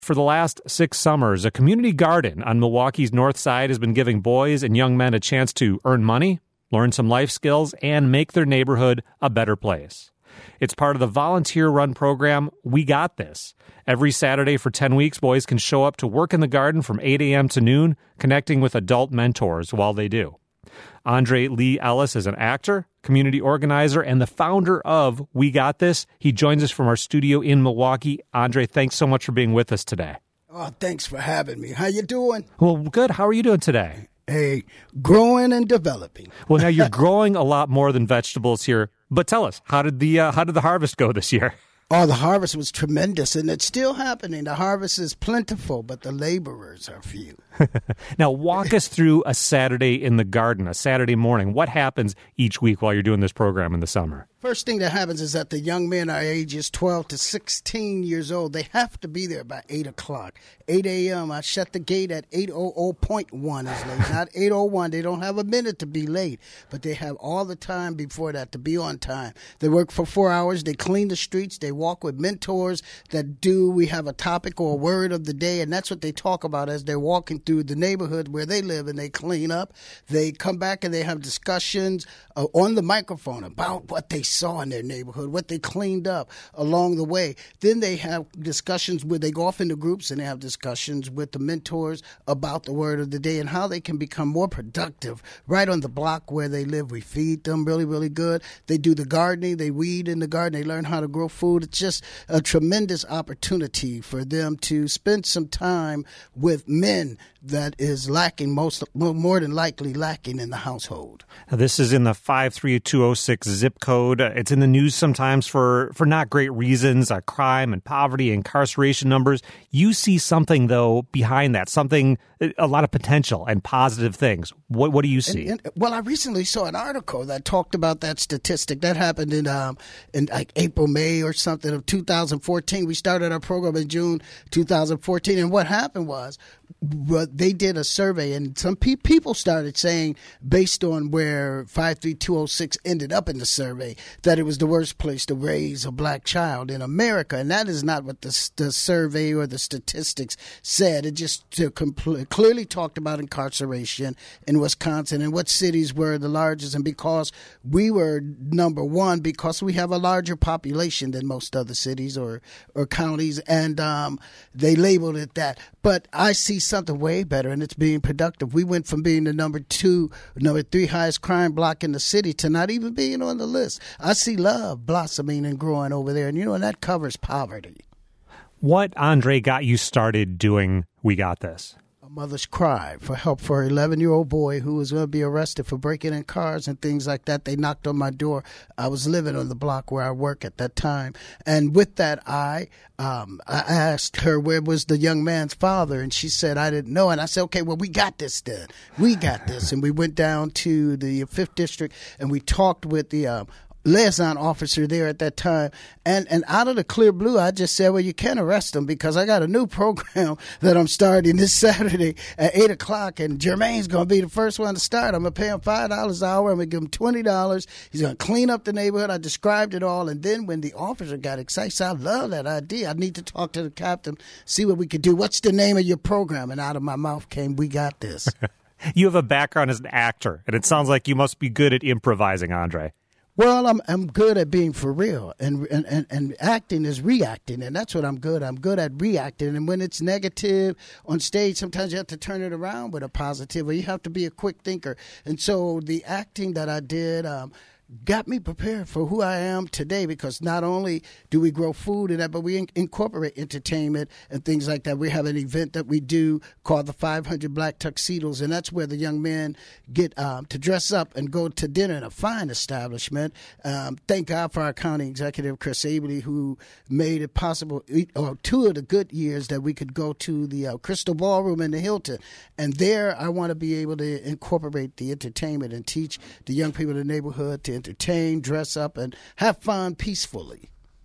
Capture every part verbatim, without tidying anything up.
For the last six summers, a community garden on Milwaukee's north side has been giving boys and young men a chance to earn money, learn some life skills, and make their neighborhood a better place. It's part of the volunteer-run program, We Got This. Every Saturday for ten weeks, boys can show up to work in the garden from eight a.m. to noon, connecting with adult mentors while they do. Andre Lee Ellis is an actor, community organizer, and the founder of We Got This. He joins us from our studio in Milwaukee. Andre, thanks so much for being with us today. Oh, thanks for having me. How you doing? Well, good. How are you doing today? Hey, growing and developing. Well, now you're growing a lot more than vegetables here. But tell us, how did the uh, how did the harvest go this year? Oh, the harvest was tremendous, and it's still happening. The harvest is plentiful, but the laborers are few. Now, walk us through a Saturday in the garden, a Saturday morning. What happens each week while you're doing this program in the summer? First thing that happens is that the young men are ages twelve to sixteen years old. They have to be there by eight o'clock. eight a.m. I shut the gate at eight point one is late, not eight oh one. They don't have a minute to be late, but they have all the time before that to be on time. They work for four hours. They clean the streets. They walk with mentors that do. We have a topic or a word of the day, and that's what they talk about as they're walking through the neighborhood where they live, and they clean up. They come back and they have discussions uh, on the microphone about what they saw in their neighborhood, what they cleaned up along the way. Then they have discussions where they go off into groups and they have discussions with the mentors about the word of the day and how they can become more productive right on the block where they live. We feed them really, really good. They do the gardening. They weed in the garden. They learn how to grow food. It's just a tremendous opportunity for them to spend some time with men that is lacking, most more than likely lacking in the household. Now, this is in the five three two oh six zip code. It's in the news sometimes for, for not great reasons, uh, crime and poverty, incarceration numbers. You see something, though, behind that, something, a lot of potential and positive things. What what do you see? And, and, well, I recently saw an article that talked about that statistic. That happened in um in like April, May or something of two thousand fourteen. We started our program in June two thousand fourteen. And what happened was, but they did a survey, and some pe- people started saying, based on where five three two oh six ended up in the survey, that it was the worst place to raise a black child in America. And that is not what the, the survey or the statistics said. It just uh, compl- clearly talked about incarceration in Wisconsin and what cities were the largest. And because we were number one, because we have a larger population than most other cities or, or counties, and um, they labeled it that. But I see something way better, and it's being productive. We went from being the number two, number three highest crime block in the city to not even being on the list. I see love blossoming and growing over there, and you know, and that covers poverty. What, Andre, got you started doing We Got This? Mother's cry for help for an eleven-year-old boy who was going to be arrested for breaking in cars and things like that. They knocked on my door. I was living on the block where I work at that time. And with that, I um, I asked her where was the young man's father, and she said, I didn't know. And I said, okay, well, we got this then. We got this. And we went down to the fifth District, and we talked with the um, liaison officer there at that time, and and out of the clear blue, I just said, well, you can't arrest him because I got a new program that I'm starting this Saturday at eight o'clock, and Jermaine's going to be the first one to start. I'm going to pay him five dollars an hour. I'm going to give him twenty dollars. He's going to clean up the neighborhood. I described it all, and then when the officer got excited, said, I love that idea. I need to talk to the captain, see what we could do. What's the name of your program? And out of my mouth came, We Got This. You have a background as an actor, and it sounds like you must be good at improvising, Andre. Well, I'm I'm good at being for real, and, and, and, and acting is reacting, and that's what I'm good at. I'm good at reacting, and when it's negative on stage, sometimes you have to turn it around with a positive, or you have to be a quick thinker. And so the acting that I did um, got me prepared for who I am today, because not only do we grow food and that, but we in- incorporate entertainment and things like that. We have an event that we do called the five hundred Black Tuxedos, and that's where the young men get um, to dress up and go to dinner in a fine establishment. Um, thank God for our county executive, Chris Abele, who made it possible, or two of the good years that we could go to the uh, Crystal Ballroom in the Hilton. And there I want to be able to incorporate the entertainment and teach the young people in the neighborhood to entertain, dress up, and have fun peacefully.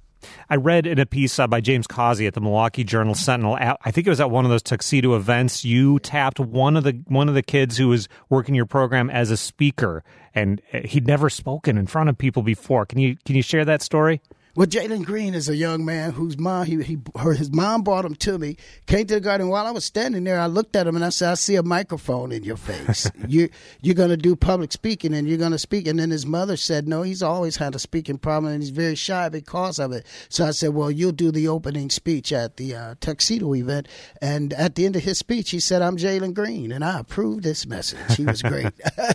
I read in a piece uh, by James Causey at the Milwaukee Journal Sentinel. At, I think it was at one of those tuxedo events. You tapped one of the one of the kids who was working your program as a speaker, and he'd never spoken in front of people before. Can you can you share that story? Well, Jalen Green is a young man whose mom, he, he, her, his mom brought him to me, came to the garden. While I was standing there, I looked at him and I said, I see a microphone in your face. you, you're going to do public speaking and you're going to speak. And then his mother said, no, he's always had a speaking problem and he's very shy because of it. So I said, well, you'll do the opening speech at the uh, tuxedo event. And at the end of his speech, he said, I'm Jalen Green. And I approved this message. He was great.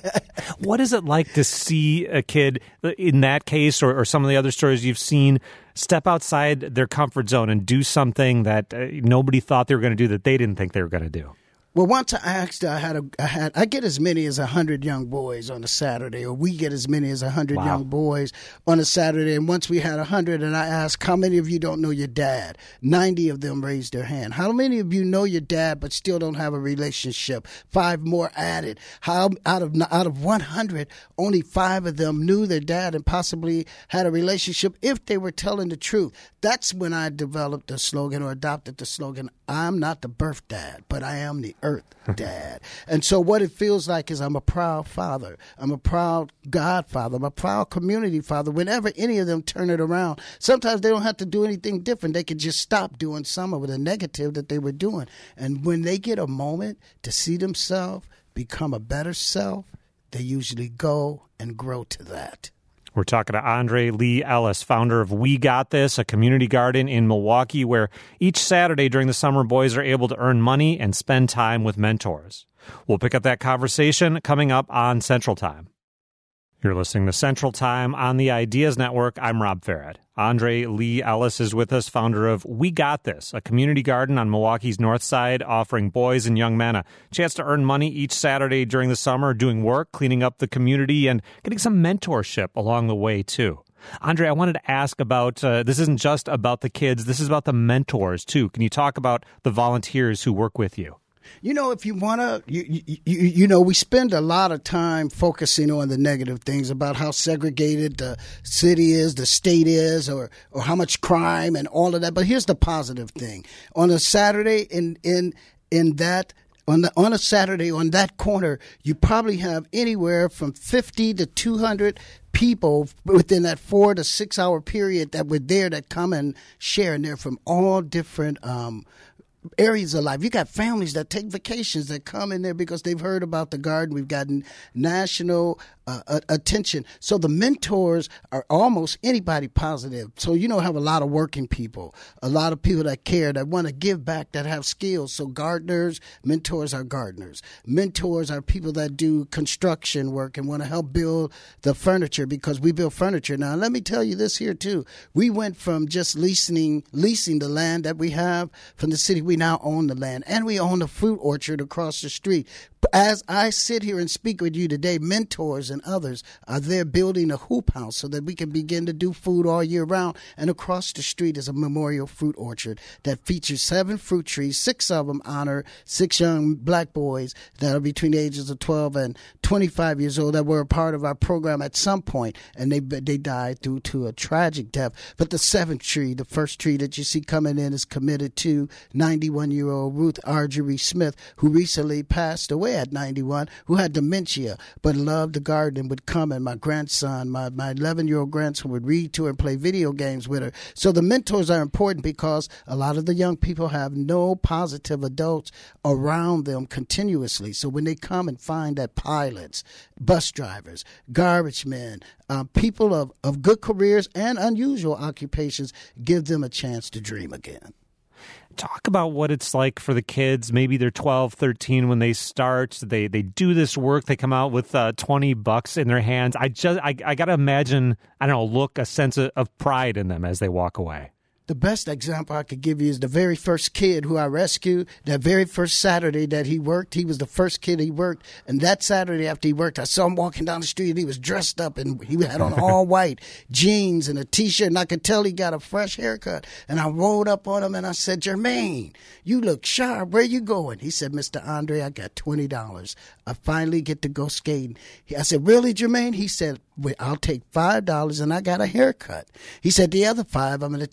What is it like to see a kid in that case or, or some of the other stories you've seen step outside their comfort zone and do something that uh, nobody thought they were going to do that they didn't think they were going to do? Well, once I asked, I had a, I had, I get as many as a hundred young boys on a Saturday, or we get as many as a hundred wow. young boys on a Saturday. And once we had a hundred, and I asked, how many of you don't know your dad? Ninety of them raised their hand. How many of you know your dad but still don't have a relationship? Five more added. How out of out of one hundred, only five of them knew their dad and possibly had a relationship if they were telling the truth. That's when I developed the slogan or adopted the slogan, I'm not the birth dad, but I am the earth dad. And so what it feels like is I'm a proud father. I'm a proud godfather. I'm a proud community father. Whenever any of them turn it around, sometimes they don't have to do anything different. They could just stop doing some of the negative that they were doing. And when they get a moment to see themselves become a better self, they usually go and grow to that. We're talking to Andre Lee Ellis, founder of We Got This, a community garden in Milwaukee where each Saturday during the summer, boys are able to earn money and spend time with mentors. We'll pick up that conversation coming up on Central Time. You're listening to Central Time on the Ideas Network. I'm Rob Farrett. Andre Lee Ellis is with us, founder of We Got This, a community garden on Milwaukee's north side offering boys and young men a chance to earn money each Saturday during the summer, doing work, cleaning up the community, and getting some mentorship along the way, too. Andre, I wanted to ask about, uh, this isn't just about the kids, this is about the mentors, too. Can you talk about the volunteers who work with you? You know, if you want to, you, you, you know, we spend a lot of time focusing on the negative things about how segregated the city is, the state is, or, or how much crime and all of that. But here's the positive thing. On a Saturday in in in that on the on a Saturday on that corner, you probably have anywhere from fifty to two hundred people within that four to six hour period that were there that come and share. And they're from all different um areas of life. You got families that take vacations that come in there because they've heard about the garden. We've gotten national uh, attention. So the mentors are almost anybody positive. So, you know, have a lot of working people, a lot of people that care, that want to give back, that have skills. So gardeners, mentors are gardeners. Mentors are people that do construction work and want to help build the furniture because we build furniture. Now, let me tell you this here, too. We went from just leasing, leasing the land that we have from the city. We now own the land, and we own the fruit orchard across the street. As I sit here and speak with you today, mentors and others are there building a hoop house so that we can begin to do food all year round. And across the street is a memorial fruit orchard that features seven fruit trees. Six of them honor six young black boys that are between the ages of twelve and twenty-five years old that were a part of our program at some point, and they they died due to a tragic death. But the seventh tree, the first tree that you see coming in, is committed to ninety-one-year-old Ruth Argery Smith, who recently passed away at ninety-one, who had dementia, but loved the garden and would come, and my grandson, my, my eleven-year-old grandson would read to her and play video games with her. So the mentors are important because a lot of the young people have no positive adults around them continuously. So when they come and find that pilots, bus drivers, garbage men, uh, people of, of good careers and unusual occupations, give them a chance to dream again. Talk about what it's like for the kids. Maybe they're twelve, thirteen when they start. They they do this work. They come out with uh, twenty bucks in their hands. I just I, I got to imagine, I don't know, look, a sense of, of pride in them as they walk away. The best example I could give you is the very first kid who I rescued. That very first Saturday that he worked, he was the first kid he worked. And that Saturday after he worked, I saw him walking down the street and he was dressed up and he had on all white jeans and a T-shirt. And I could tell he got a fresh haircut. And I rolled up on him and I said, Jermaine, you look sharp. Where you going? He said, Mister Andre, I got twenty dollars. I finally get to go skating. I said, really, Jermaine? He said, well, I'll take five dollars and I got a haircut. He said, the other five, I'm going to take the bus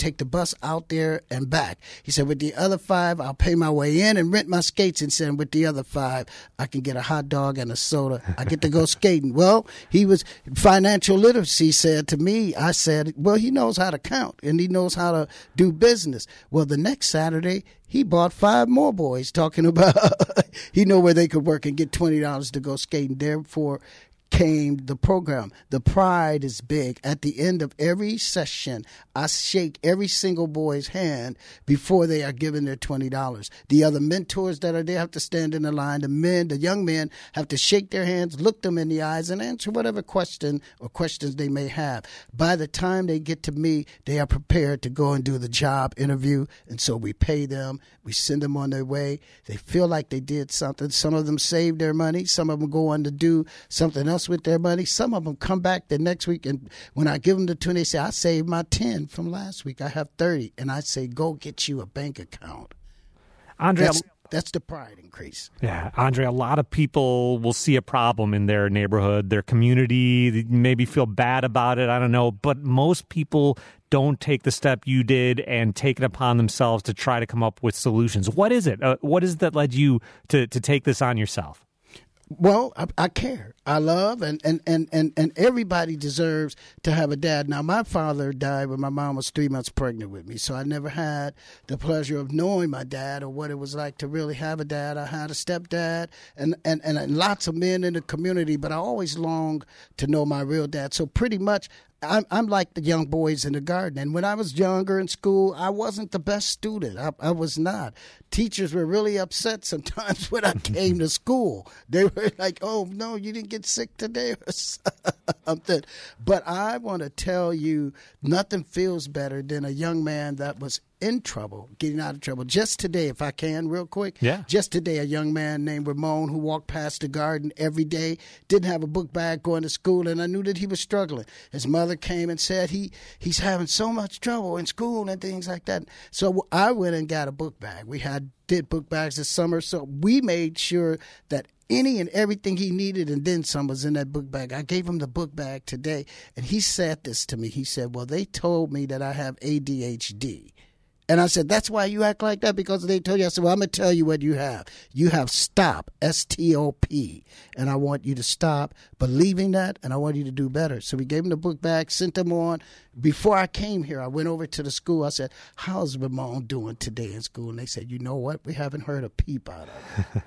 bus out there and back. He said, with the other five, I'll pay my way in and rent my skates. And said, with the other five, I can get a hot dog and a soda. I get to go skating. Well, he was financial literacy said to me, I said, well, he knows how to count and he knows how to do business. Well, the next Saturday, he bought five more boys talking about he knew where they could work and get twenty dollars to go skating. Therefore, came the program. The pride is big. At the end of every session, I shake every single boy's hand before they are given their twenty dollars. The other mentors that are there have to stand in the line. The men, the young men, have to shake their hands, look them in the eyes, and answer whatever question or questions they may have. By the time they get to me, they are prepared to go and do the job interview, and so we pay them. We send them on their way. They feel like they did something. Some of them save their money. Some of them go on to do something else with their money. Some of them come back the next week, and when I give them the twenty, they say, I saved my ten from last week. I have thirty. And I say, go get you a bank account. Andre, that's, that's the pride increase. Yeah, Andre, a lot of people will see a problem in their neighborhood, their community, maybe feel bad about it, I don't know, but most people don't take the step you did and take it upon themselves to try to come up with solutions. What is it? Uh, what is it that led you to, to take this on yourself? Well, I, I care. I love, and, and, and, and, and everybody deserves to have a dad. Now, my father died when my mom was three months pregnant with me, so I never had the pleasure of knowing my dad or what it was like to really have a dad. I had a stepdad and, and, and lots of men in the community, but I always longed to know my real dad. So pretty much, I'm, I'm like the young boys in the garden. And when I was younger in school, I wasn't the best student. I, I was not. Teachers were really upset sometimes when I came to school. They were like, oh, no, you didn't get sick today or something. But I want to tell you, nothing feels better than a young man that was in trouble, getting out of trouble. Just today, if I can, real quick. Yeah. Just today, a young man named Ramon who walked past the garden every day, didn't have a book bag going to school, and I knew that he was struggling. His mother came and said he he's having so much trouble in school and things like that. So I went and got a book bag. We had did book bags this summer, so we made sure that any and everything he needed and then some was in that book bag. I gave him the book bag today, and he said this to me. He said, well, they told me that I have A D H D. And I said, that's why you act like that? Because they told you. I said, well, I'm going to tell you what you have. You have STOP, S T O P. And I want you to stop believing that, and I want you to do better. So we gave him the book bag, sent him on. Before I came here, I went over to the school. I said, how's Ramon doing today in school? And they said, you know what? We haven't heard a peep out of it.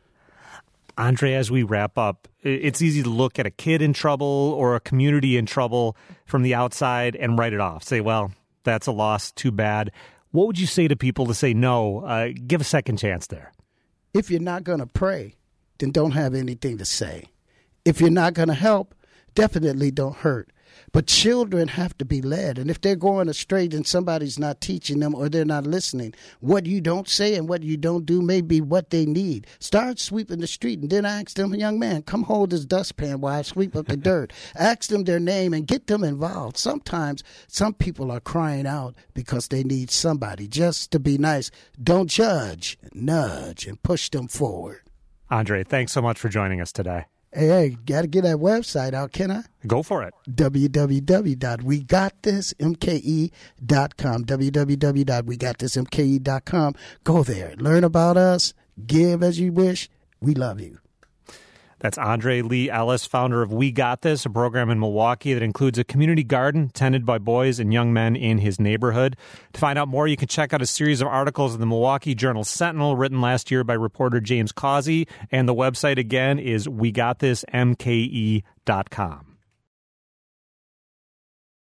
Andre, as we wrap up, it's easy to look at a kid in trouble or a community in trouble from the outside and write it off. Say, well, that's a loss. Too bad. What would you say to people to say, no, uh, give a second chance there? If you're not going to pray, then don't have anything to say. If you're not going to help, definitely don't hurt. But children have to be led. And if they're going astray, then somebody's not teaching them or they're not listening. What you don't say and what you don't do may be what they need. Start sweeping the street and then ask them, young man, come hold this dustpan while I sweep up the dirt. Ask them their name and get them involved. Sometimes some people are crying out because they need somebody just to be nice. Don't judge, nudge, and push them forward. Andre, thanks so much for joining us today. Hey, hey, got to get that website out, can I? Go for it. w w w dot we got this m k e dot com. w w w dot we got this m k e dot com. Go there. Learn about us. Give as you wish. We love you. That's Andre Lee Ellis, founder of We Got This, a program in Milwaukee that includes a community garden tended by boys and young men in his neighborhood. To find out more, you can check out a series of articles in the Milwaukee Journal Sentinel written last year by reporter James Causey, and the website again is we got this m k e dot com.